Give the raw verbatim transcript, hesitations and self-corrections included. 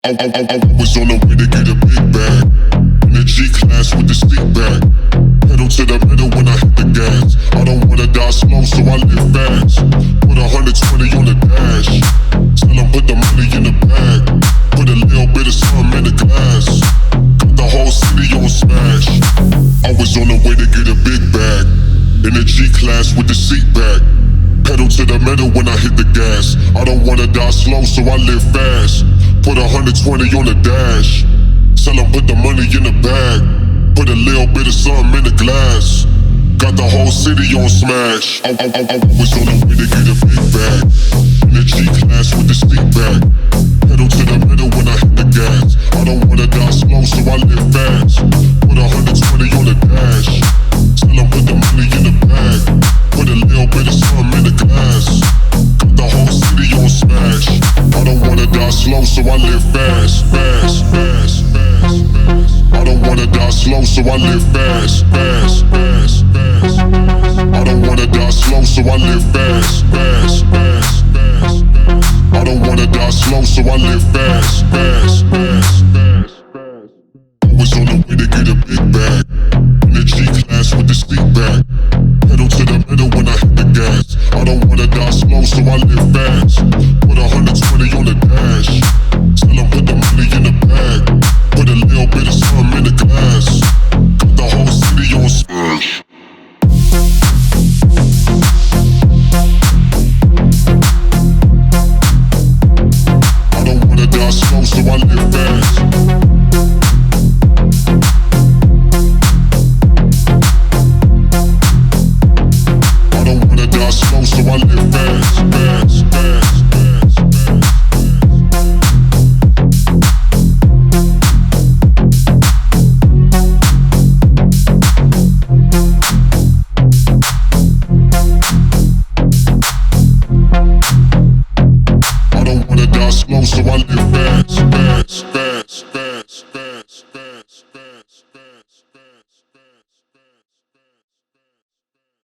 I, I, I, I was on the way to get a big bag in the G-Class with the stick back. Pedal to the metal when I hit the gas. I don't wanna die slow, so I live fast. Put a hundred twenty on the dash. Tell 'em put the money in the bag. Put a little bit of something in the glass. Got the whole city on smash. I was on the way to get a big bag in the G-Class with the seat back. Pedal to the metal when I hit the gas. I don't wanna die slow, so I live fast. Put a hundred twenty on the dash. Tell 'em put the money in the bag. Put a little bit of something in the glass. Got the whole city on smash. I, I, I, I was on the way to get a big bag in the G-Class with the stick back. Pedal to the metal when I hit the gas. I don't wanna die slow, so I live fast. Put a hundred twenty on the dash. Tell 'em put the money in the bag. Put a little bit of something in the glass. Got the whole city on smash. I don't wanna die slow, so I live fast, fast, fast, fast, fast. I don't wanna die slow, so I live fast, fast, fast, fast. I don't wanna die slow, so I live fast, fast, fast, fast. I don't wanna die slow, so I live fast, fast, fast, fast. I was on the way to get a big bag in the G-Class with the stick back. Pedal to the metal when I hit the gas. I don't wanna die slow, so I live fast. Put a hundred twenty on the dash. Tell 'em put the money in the bag. Put a little bit of something in the glass. Got the whole city on smash. I don't wanna die slow, so I live fast. I don't wanna die slow, so I live fast, fast, fast, fast, fast. I don't wanna die slow, so I live fast, fast, fast.